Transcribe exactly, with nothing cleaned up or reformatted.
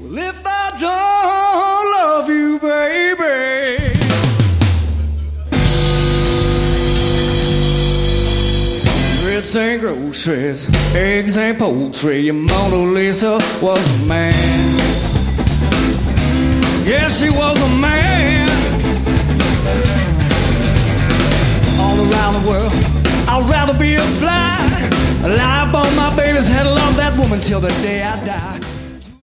If I don't love you, baby, grits ain't groceries, eggs ain't poultry. Your Mona Lisa was a man. Yes, she was a man. All around the world, I'd rather be a fly. Lie up on my baby's head, love that woman till the day I die.